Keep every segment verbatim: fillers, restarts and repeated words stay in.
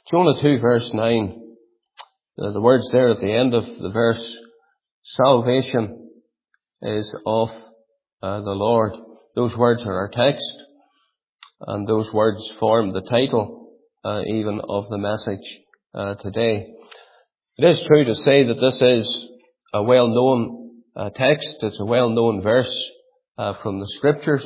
Jonah two verse nine, uh, the words there at the end of the verse, salvation is of uh, the Lord. Those words are our text, and those words form the title uh, even of the message uh, today. It is true to say that this is a well-known uh, text. It's a well-known verse uh, from the Scriptures.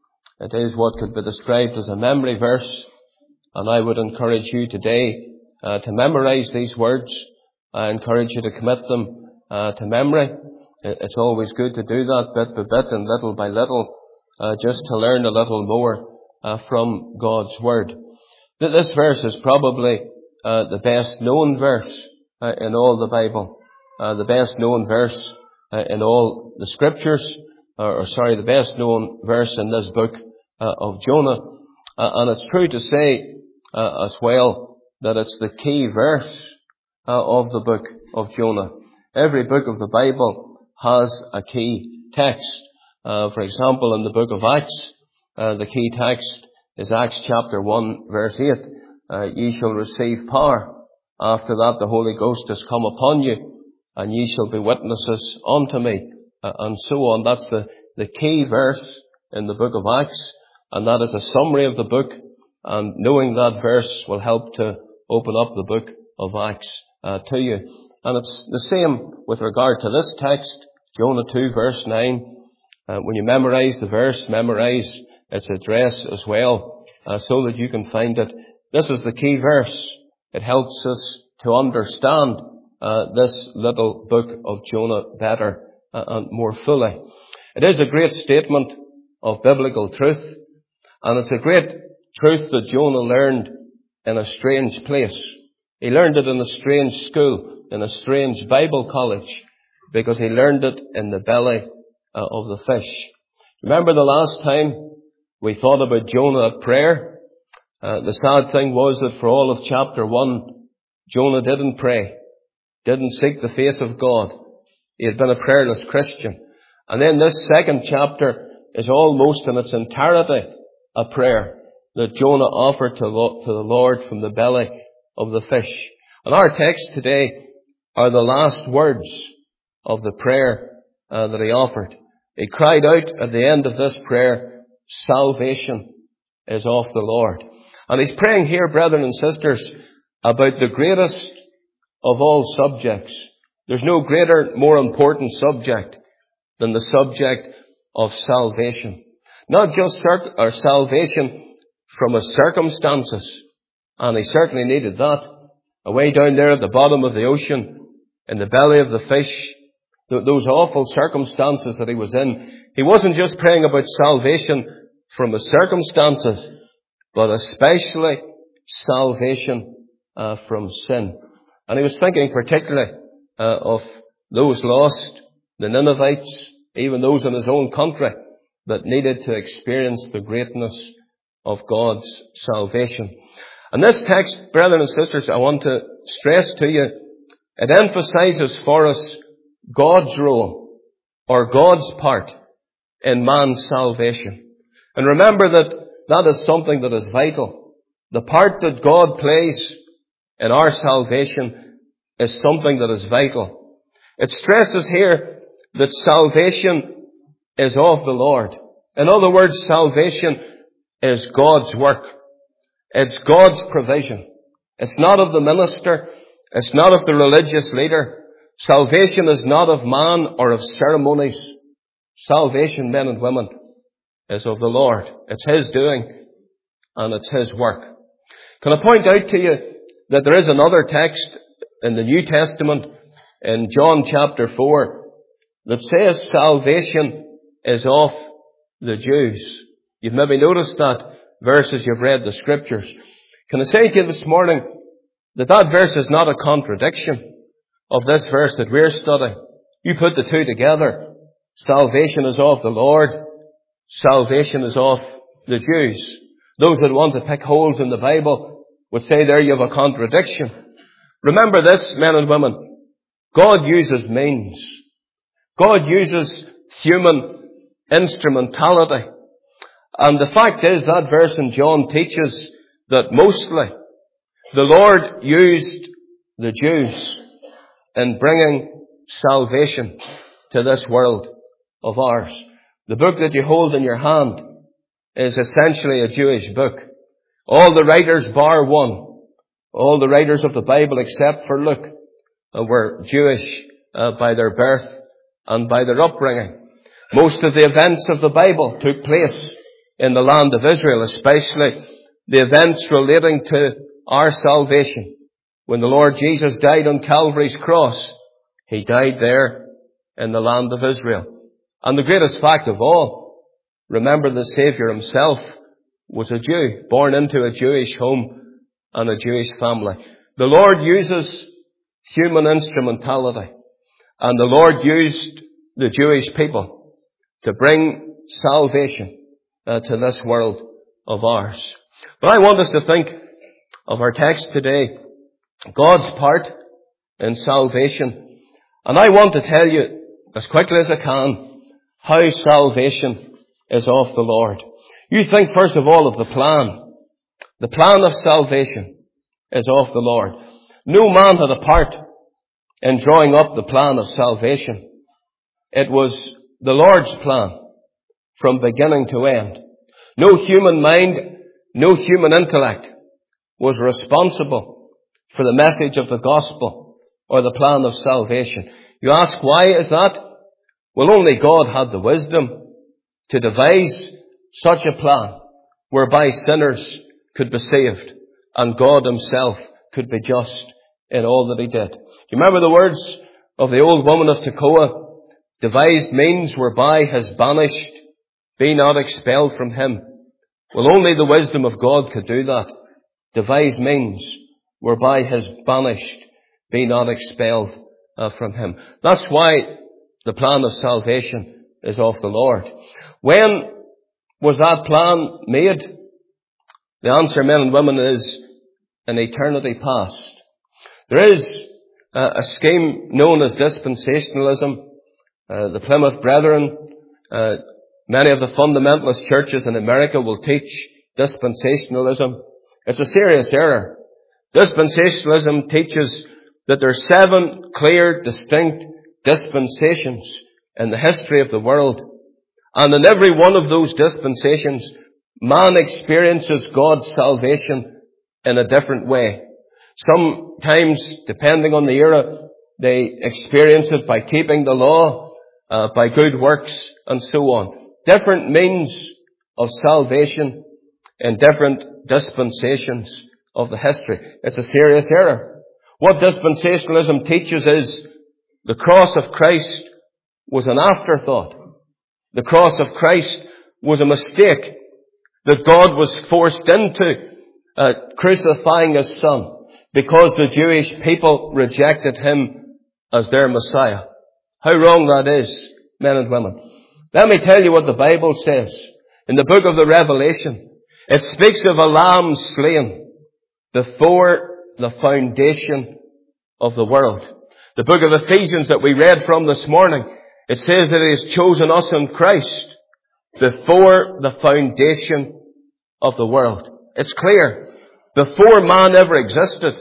It is what could be described as a memory verse, and I would encourage you today uh, to memorize these words. I encourage you to commit them uh, to memory. It's always good to do that bit by bit and little by little, uh, just to learn a little more uh, from God's Word. This verse is probably uh, the best known verse uh, in all the Bible, uh, the best known verse uh, in all the Scriptures, or, or sorry, the best known verse in this book uh, of Jonah. Uh, and it's true to say uh, as well that it's the key verse uh, of the book of Jonah. Every book of the Bible has a key text. Uh, for example, in the book of Acts, uh, the key text is Acts chapter one, verse eight. Uh, ye shall receive power. After that the Holy Ghost has come upon you, and ye shall be witnesses unto me. Uh, and so on. That's the, the key verse in the book of Acts, and that is a summary of the book, and knowing that verse will help to open up the book of Acts uh, to you. And it's the same with regard to this text, Jonah two verse nine. Uh, when you memorize the verse, memorize its address as well, uh, so that you can find it. This is the key verse. It helps us to understand uh, this little book of Jonah better uh, and more fully. It is a great statement of biblical truth, and it's a great truth that Jonah learned in a strange place. He learned it in a strange school, in a strange Bible college, because he learned it in the belly uh, of the fish. Remember the last time we thought about Jonah at prayer? Uh, the sad thing was that for all of chapter one, Jonah didn't pray, didn't seek the face of God. He had been a prayerless Christian. And then this second chapter is almost in its entirety a prayer that Jonah offered to, lo- to the Lord from the belly of the fish. And our text today are the last words of the prayer uh, that he offered. He cried out at the end of this prayer, salvation is of the Lord. And he's praying here, brethren and sisters, about the greatest of all subjects. There's no greater, more important subject than the subject of salvation. Not just cir- or salvation from his circumstances, and he certainly needed that. Away down there at the bottom of the ocean, in the belly of the fish, th- those awful circumstances that he was in. He wasn't just praying about salvation from his circumstances, but especially salvation uh, from sin. And he was thinking particularly uh, of those lost, the Ninevites, even those in his own country, that needed to experience the greatness of God's salvation. And this text, brethren and sisters, I want to stress to you, it emphasizes for us God's role, or God's part, in man's salvation. And remember that that is something that is vital. The part that God plays in our salvation is something that is vital. It stresses here that salvation is of the Lord. In other words, salvation is God's work. It's God's provision. It's not of the minister. It's not of the religious leader. Salvation is not of man or of ceremonies. Salvation, men and women, is of the Lord. It's His doing, and it's His work. Can I point out to you that there is another text in the New Testament, in John chapter four, that says salvation is of the Jews. You've maybe noticed that verse as you've read the Scriptures. Can I say to you this morning that that verse is not a contradiction of this verse that we're studying? You put the two together. Salvation is of the Lord. Salvation is of the Jews. Those that want to pick holes in the Bible would say there you have a contradiction. Remember this, men and women. God uses means. God uses human instrumentality. And the fact is that verse in John teaches that mostly The Lord used the Jews in bringing salvation to this world of ours. The book that you hold in your hand is essentially a Jewish book. All the writers bar one, all the writers of the Bible except for Luke, were Jewish uh, by their birth and by their upbringing. Most of the events of the Bible took place in the land of Israel, especially the events relating to our salvation. When the Lord Jesus died on Calvary's cross, He died there in the land of Israel. And the greatest fact of all, remember the Saviour Himself was a Jew, born into a Jewish home and a Jewish family. The Lord uses human instrumentality, and the Lord used the Jewish people to bring salvation uh, to this world of ours. But I want us to think of our text today, God's part in salvation. And I want to tell you, as quickly as I can, how salvation is of the Lord. You think first of all of the plan. The plan of salvation is of the Lord. No man had a part in drawing up the plan of salvation. It was the Lord's plan from beginning to end. No human mind, no human intellect was responsible for the message of the gospel or the plan of salvation. You ask, why is that? Well, only God had the wisdom to devise such a plan whereby sinners could be saved and God Himself could be just in all that He did. Do you remember the words of the old woman of Tekoa? Devised means whereby His banished be not expelled from Him. Well, only the wisdom of God could do that. Devise means whereby His banished be not expelled uh, from Him. That's why the plan of salvation is of the Lord. When was that plan made? The answer, men and women, is in eternity past. There is uh, a scheme known as dispensationalism. Uh, the Plymouth Brethren, uh, many of the fundamentalist churches in America will teach dispensationalism. It's a serious error. Dispensationalism teaches that there are seven clear, distinct dispensations in the history of the world. And in every one of those dispensations, man experiences God's salvation in a different way. Sometimes, depending on the era, they experience it by keeping the law, uh, by good works, and so on. Different means of salvation in different dispensations of the history. It's a serious error. What dispensationalism teaches is the cross of Christ was an afterthought. The cross of Christ was a mistake that God was forced into uh, crucifying His Son because the Jewish people rejected Him as their Messiah. How wrong that is, men and women. Let me tell you what the Bible says. In the book of the Revelation, it speaks of a lamb slain before the foundation of the world. The book of Ephesians that we read from this morning, it says that He has chosen us in Christ before the foundation of the world. It's clear. Before man ever existed,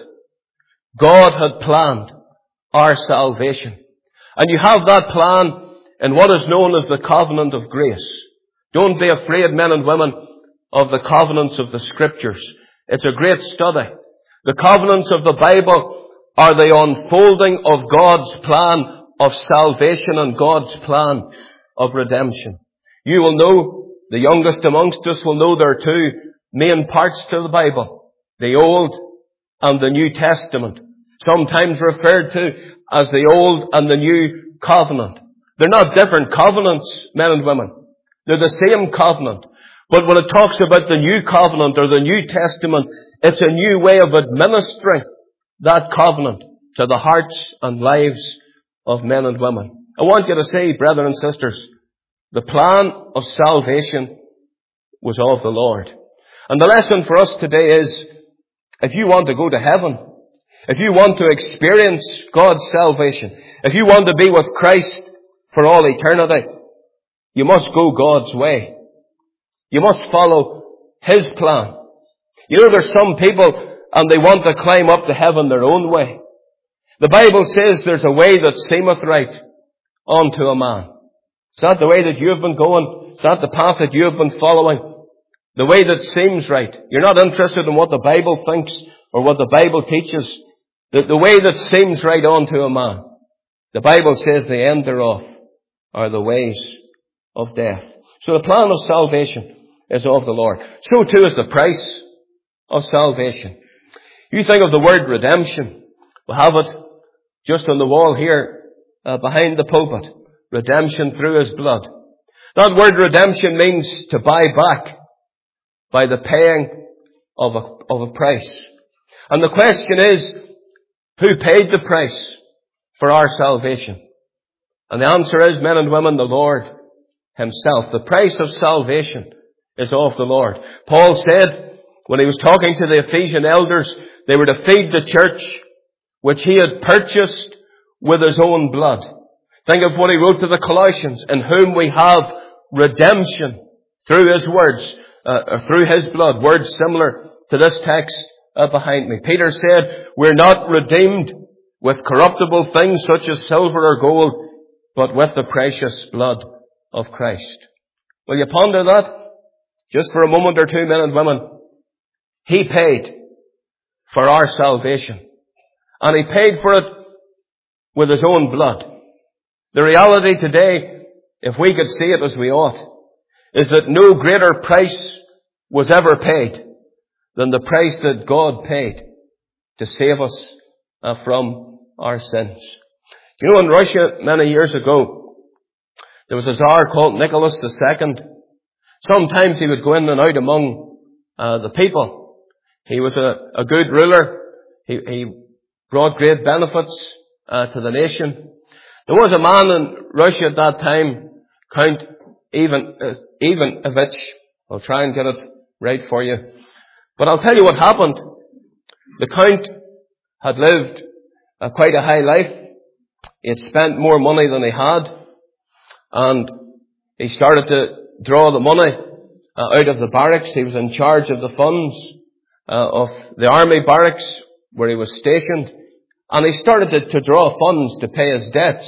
God had planned our salvation. And you have that plan in what is known as the covenant of grace. Don't be afraid, men and women, of the covenants of the Scriptures. It's a great study. The covenants of the Bible are the unfolding of God's plan of salvation and God's plan of redemption. You will know, the youngest amongst us will know there are two main parts to the Bible, the Old and the New Testament, sometimes referred to as the Old and the New Covenant. They're not different covenants, men and women. They're the same covenant. But when it talks about the New Covenant or the New Testament, it's a new way of administering that covenant to the hearts and lives of men and women. I want you to say, brethren and sisters, the plan of salvation was of the Lord. And the lesson for us today is, if you want to go to heaven, if you want to experience God's salvation, if you want to be with Christ for all eternity, you must go God's way. You must follow His plan. You know, there's some people and they want to climb up to heaven their own way. The Bible says there's a way that seemeth right unto a man. Is that the way that you have been going? Is that the path that you have been following? The way that seems right. You're not interested in what the Bible thinks or what the Bible teaches. The, the way that seems right unto a man. The Bible says the end thereof are the ways of death. So the plan of salvation is of the Lord. So too is the price of salvation. You think of the word redemption. We have it just on the wall here uh, behind the pulpit. Redemption through His blood. That word redemption means to buy back by the paying of a, of a price. And the question is, who paid the price for our salvation? And the answer is, men and women, the Lord Himself. The price of salvation is of the Lord. Paul said, when he was talking to the Ephesian elders, they were to feed the church, which he had purchased with his own blood. Think of what he wrote to the Colossians, in whom we have redemption through his words, uh, or through his blood. Words similar to this text uh, behind me. Peter said, we're not redeemed with corruptible things such as silver or gold, but with the precious blood of Christ. Will you ponder that? Just for a moment or two, men and women. He paid for our salvation. And He paid for it with His own blood. The reality today, if we could see it as we ought, is that no greater price was ever paid than the price that God paid to save us uh, from our sins. You know, in Russia many years ago, there was a Tsar called Nicholas the Second. Sometimes he would go in and out among uh, the people. He was a, a good ruler. He, he brought great benefits uh, to the nation. There was a man in Russia at that time, Count Ivan, uh, Ivanovich. I'll try and get it right for you. But I'll tell you what happened. The Count had lived uh, quite a high life. He had spent more money than he had. And he started to draw the money uh, out of the barracks. He was in charge of the funds uh, of the army barracks where he was stationed. And he started to, to draw funds to pay his debts,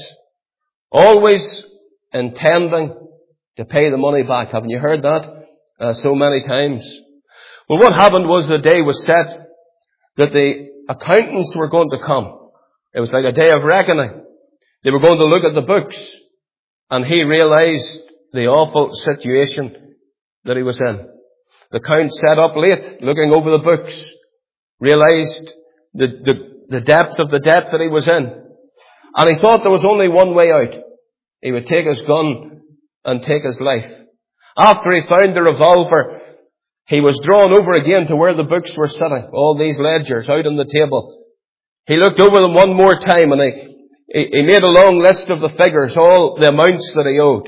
always intending to pay the money back. Haven't you heard that uh, so many times? Well, what happened was the day was set that the accountants were going to come. It was like a day of reckoning. They were going to look at the books, and he realized the awful situation that he was in. The Count sat up late looking over the books, realized the, the, the depth of the debt that he was in. And he thought there was only one way out. He would take his gun and take his life. After he found the revolver, he was drawn over again to where the books were sitting, all these ledgers out on the table. He looked over them one more time, and he, he, he made a long list of the figures, all the amounts that he owed.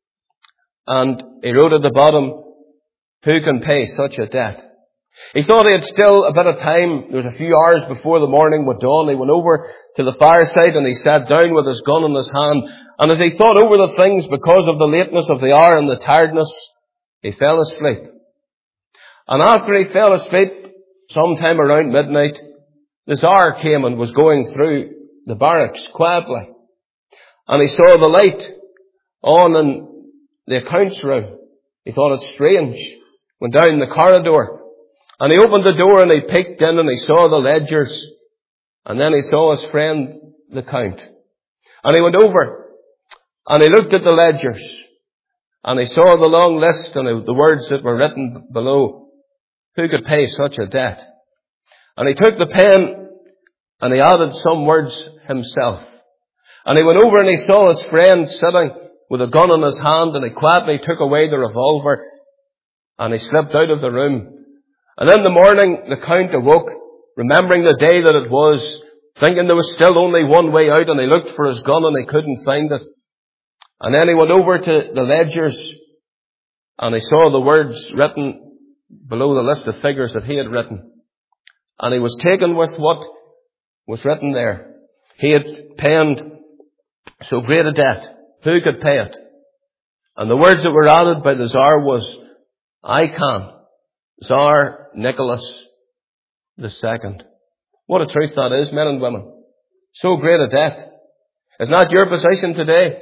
And he wrote at the bottom, who can pay such a debt? He thought he had still a bit of time. There was a few hours before the morning would dawn. He went over to the fireside and he sat down with his gun in his hand. And as he thought over the things, because of the lateness of the hour and the tiredness, he fell asleep. And after he fell asleep, sometime around midnight, the Tsar came and was going through the barracks quietly. And he saw the light on in the accounts room. He thought it strange. Went down the corridor. And he opened the door and he peeked in and he saw the ledgers. And then he saw his friend, the Count. And he went over and he looked at the ledgers. And he saw the long list and the words that were written below. Who could pay such a debt? And he took the pen and he added some words himself. And he went over and he saw his friend sitting with a gun in his hand, and he quietly took away the revolver and he slipped out of the room. And in the morning, the Count awoke, remembering the day that it was, thinking there was still only one way out, and he looked for his gun and he couldn't find it. And then he went over to the ledgers and he saw the words written below the list of figures that he had written. And he was taken with what was written there. He had penned so great a debt. Who could pay it? And the words that were added by the Tsar was, I can. Tsar Nicholas the second. What a truth that is, men and women. So great a debt. Is not your position today?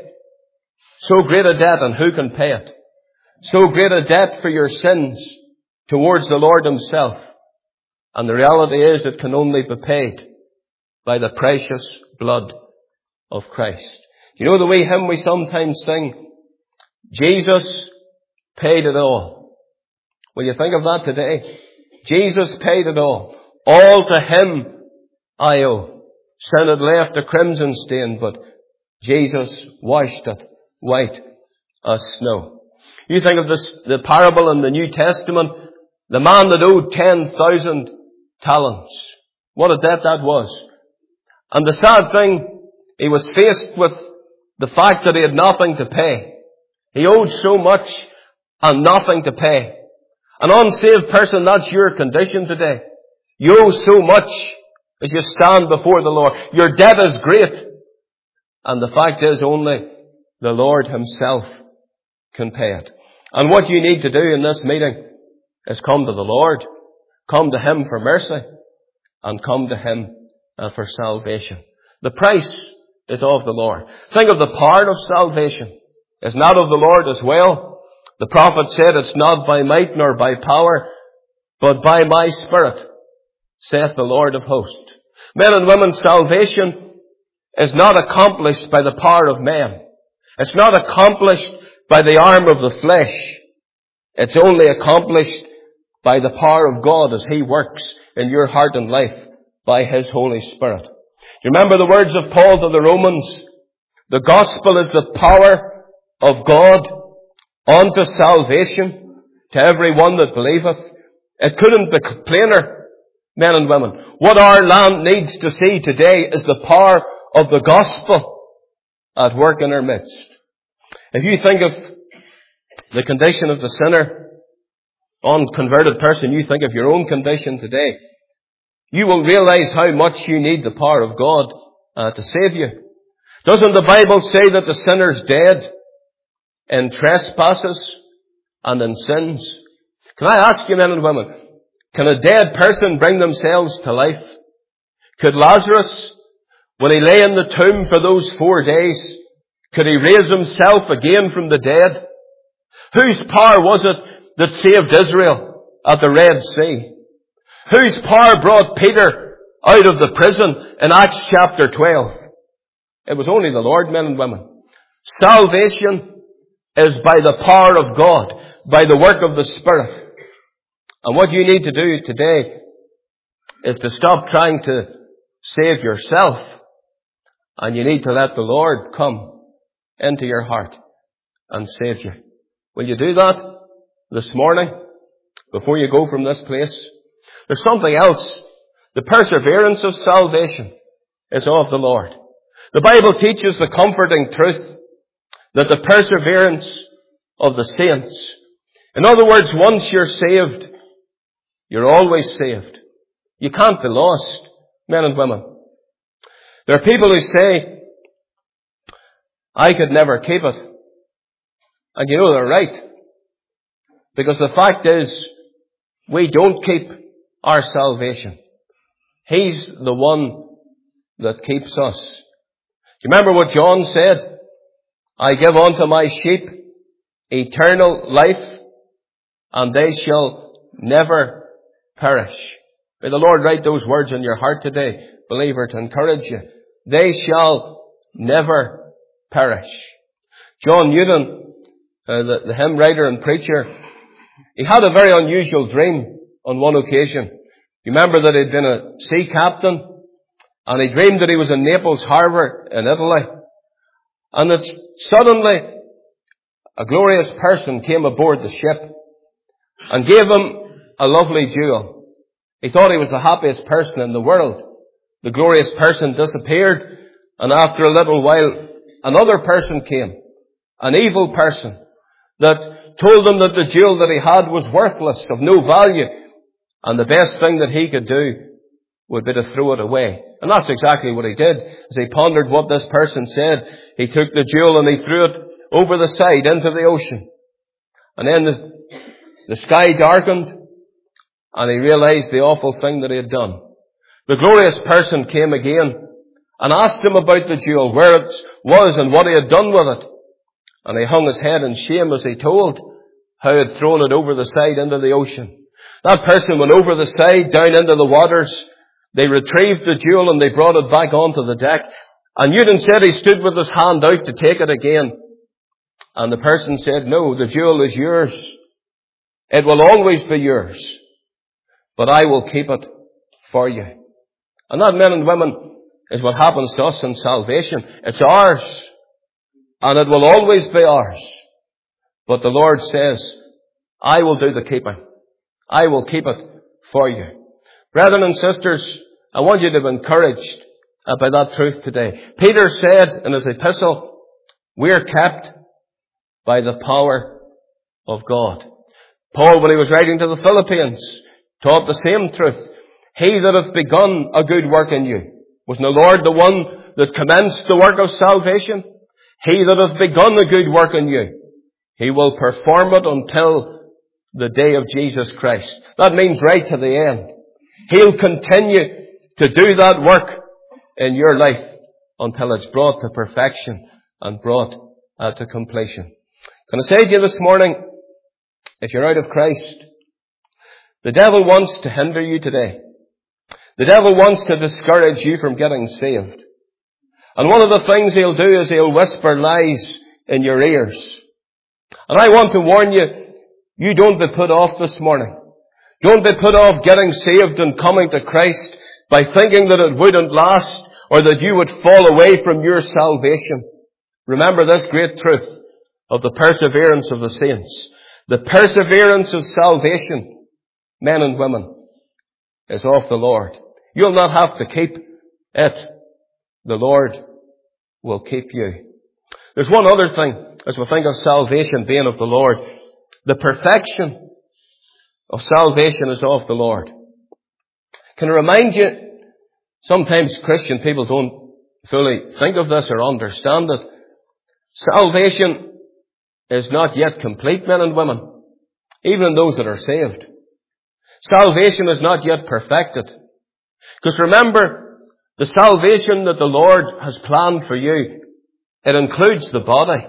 So great a debt, and who can pay it? So great a debt for your sins towards the Lord himself. And the reality is it can only be paid by the precious blood of Christ. You know the wee hymn we sometimes sing? Jesus paid it all. Will you think of that today? Jesus paid it all. All to him I owe. Sin had left a crimson stain, but Jesus washed it white as snow. You think of this, the parable in the New Testament, the man that owed ten thousand talents. What a debt that was. And the sad thing, he was faced with the fact that he had nothing to pay. He owed so much and nothing to pay. An unsaved person, that's your condition today. You owe so much as you stand before the Lord. Your debt is great. And the fact is only the Lord himself can pay it. And what you need to do in this meeting is come to the Lord. Come to him for mercy. And come to him uh, for salvation. The price is of the Lord. Think of the part of salvation. It's not of the Lord as well. The prophet said, it's not by might nor by power, but by my Spirit, saith the Lord of hosts. Men and women, salvation is not accomplished by the power of man. It's not accomplished by the arm of the flesh. It's only accomplished by the power of God as he works in your heart and life by his Holy Spirit. Do you remember the words of Paul to the Romans? The gospel is the power of God unto salvation to every one that believeth. It couldn't be plainer, men and women. What our land needs to see today is the power of the gospel at work in our midst. If you think of the condition of the sinner, unconverted person, you think of your own condition today, you will realize how much you need the power of God uh, to save you. Doesn't the Bible say that the sinner's dead in trespasses and in sins? Can I ask you, men and women, can a dead person bring themselves to life? Could Lazarus, when he lay in the tomb for those four days, could he raise himself again from the dead? Whose power was it that saved Israel at the Red Sea? Whose power brought Peter out of the prison in Acts chapter twelve? It was only the Lord, men and women. Salvation is by the power of God, by the work of the Spirit. And what you need to do today is to stop trying to save yourself, and you need to let the Lord come into your heart and save you. Will you do that this morning before you go from this place? There's something else. The perseverance of salvation is of the Lord. The Bible teaches the comforting truth that the perseverance of the saints, in other words, once you're saved, you're always saved. You can't be lost, men and women. There are people who say, I could never keep it. And you know they're right. Because the fact is, we don't keep our salvation. He's the one that keeps us. Do you remember what John said? I give unto my sheep eternal life, and they shall never perish. May the Lord write those words in your heart today, believer, to encourage you. They shall never perish. John Newton, uh, the, the hymn writer and preacher, he had a very unusual dream on one occasion. You remember that he'd been a sea captain, and he dreamed that he was in Naples Harbour in Italy, and that suddenly a glorious person came aboard the ship and gave him a lovely jewel. He thought he was the happiest person in the world. The glorious person disappeared, and after a little while another person came, an evil person, that told him that the jewel that he had was worthless, of no value, and the best thing that he could do would be to throw it away. And that's exactly what he did. As he pondered what this person said, he took the jewel and he threw it over the side into the ocean. And then the, the sky darkened, and he realized the awful thing that he had done. The glorious person came again and asked him about the jewel, where it was and what he had done with it. And he hung his head in shame as he told how he had thrown it over the side into the ocean. That person went over the side, down into the waters. They retrieved the jewel and they brought it back onto the deck. And Newton said he stood with his hand out to take it again. And the person said, no, the jewel is yours. It will always be yours. But I will keep it for you. And that, men and women, is what happens to us in salvation. It's ours. And it will always be ours. But the Lord says, I will do the keeping. I will keep it for you. Brethren and sisters, I want you to be encouraged by that truth today. Peter said in his epistle, we are kept by the power of God. Paul, when he was writing to the Philippians, taught the same truth. He that hath begun a good work in you. Was the Lord the one that commenced the work of salvation? He that hath begun a good work in you, he will perform it until the day of Jesus Christ. That means right to the end. He'll continue to do that work in your life until it's brought to perfection and brought uh, to completion. Can I say to you this morning, if you're out of Christ, the devil wants to hinder you today. The devil wants to discourage you from getting saved. And one of the things he'll do is he'll whisper lies in your ears. And I want to warn you, you don't be put off this morning. Don't be put off getting saved and coming to Christ by thinking that it wouldn't last or that you would fall away from your salvation. Remember this great truth of the perseverance of the saints. The perseverance of salvation, men and women, is of the Lord. You'll not have to keep it. The Lord will keep you. There's one other thing as we think of salvation being of the Lord. The perfection of salvation is of the Lord. Can I remind you, sometimes Christian people don't fully think of this or understand it. Salvation is not yet complete, men and women, even those that are saved. Salvation is not yet perfected. Because remember, the salvation that the Lord has planned for you, it includes the body,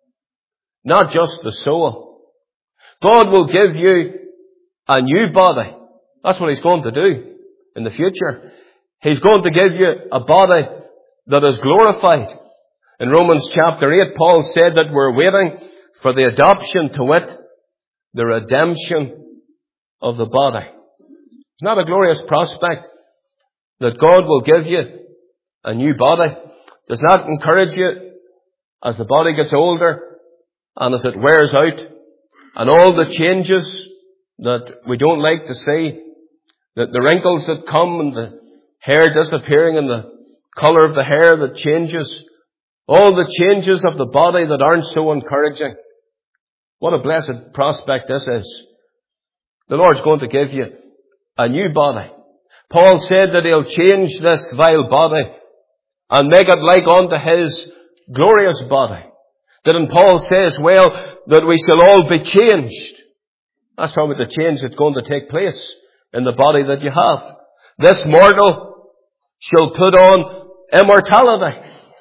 not just the soul. God will give you a new body. That's what He's going to do in the future. He's going to give you a body that is glorified. In Romans chapter eight, Paul said that we're waiting for the adoption, to wit, the redemption of the body. It's not a glorious prospect that God will give you a new body? Does that encourage you as the body gets older and as it wears out and all the changes that we don't like to see, that the wrinkles that come and the hair disappearing and the colour of the hair that changes, all the changes of the body that aren't so encouraging? What a blessed prospect this is. The Lord's going to give you a new body. Paul said that He'll change this vile body and make it like unto His glorious body. Didn't Paul say as well that we shall all be changed? That's probably the change that's going to take place in the body that you have. This mortal shall put on immortality.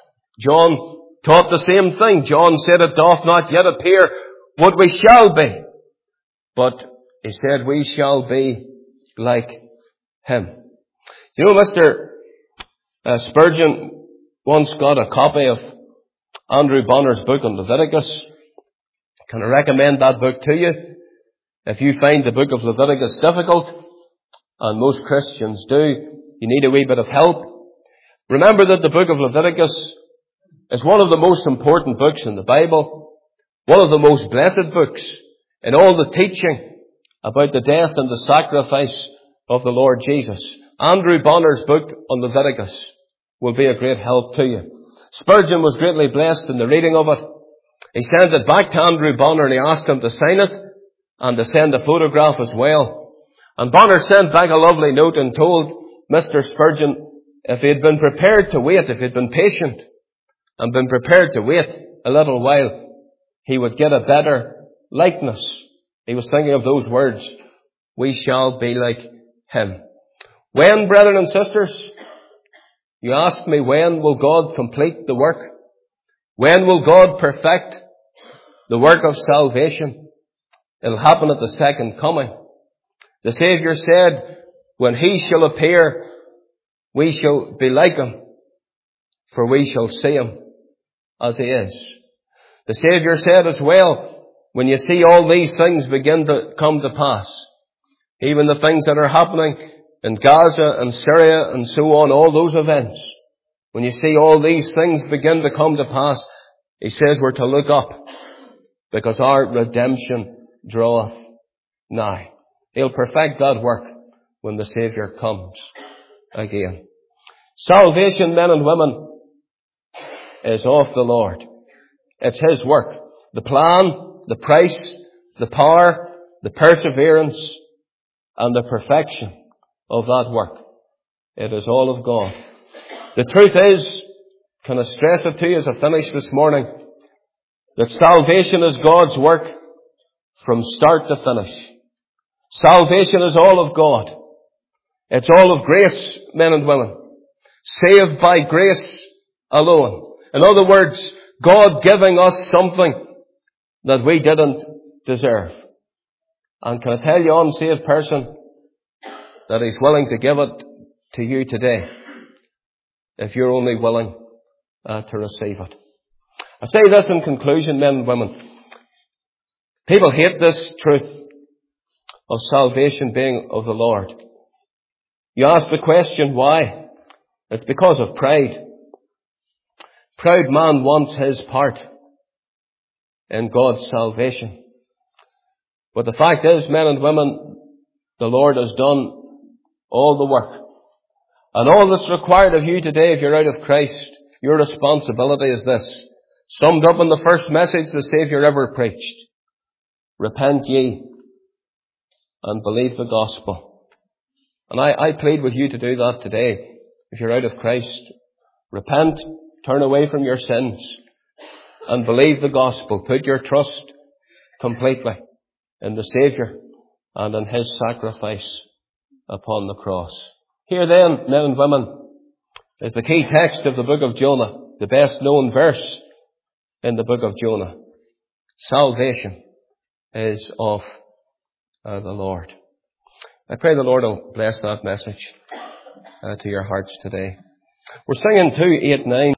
John taught the same thing. John said, it doth not yet appear what we shall be, but he said we shall be like Him. You know, Mister Uh, Spurgeon once got a copy of Andrew Bonner's book on Leviticus. Can I recommend that book to you? If you find the book of Leviticus difficult, and most Christians do, you need a wee bit of help. Remember that the book of Leviticus is one of the most important books in the Bible, one of the most blessed books in all the teaching about the death and the sacrifice of the Lord Jesus. Andrew Bonner's book on Leviticus will be a great help to you. Spurgeon was greatly blessed in the reading of it. He sent it back to Andrew Bonner and he asked him to sign it and to send a photograph as well. And Bonner sent back a lovely note and told Mister Spurgeon if he had been prepared to wait, if he had been patient and been prepared to wait a little while, he would get a better likeness. He was thinking of those words. we shall be like him. When, brethren and sisters, you ask me, when will God complete the work? When will God perfect the work of salvation? It'll happen at the second coming. The Saviour said, when he shall appear, we shall be like him, for we shall see him as he is. The Saviour said as well, when you see all these things begin to come to pass, even the things that are happening in Gaza and Syria and so on, all those events, when you see all these things begin to come to pass, he says we're to look up, because our redemption draweth nigh. He'll perfect that work when the Saviour comes again. Salvation, men and women, is of the Lord. It's his work. The plan, the price, the power, the perseverance, and the perfection of that work. It is all of God. The truth is, can I stress it to you as I finish this morning, that salvation is God's work from start to finish. Salvation is all of God. It's all of grace, men and women. Saved by grace alone. In other words, God giving us something that we didn't deserve. And can I tell you, unsaved person, that he's willing to give it to you today, if you're only willing uh, to receive it. I say this in conclusion, men and women. People hate this truth of salvation being of the Lord. You ask the question, why? It's because of pride. Proud man wants his part in God's salvation. But the fact is, men and women, the Lord has done all the work. And all that's required of you today, if you're out of Christ, your responsibility is this. Summed up in the first message the Saviour ever preached. Repent ye and believe the gospel. And I, I plead with you to do that today. If you're out of Christ, repent, turn away from your sins, and believe the gospel. Put your trust completely in the Saviour and in his sacrifice upon the cross. Here then, men and women, is the key text of the book of Jonah, the best known verse in the book of Jonah. Salvation is of uh, the Lord. I pray the Lord will bless that message uh, to your hearts today. We're singing two eight nine.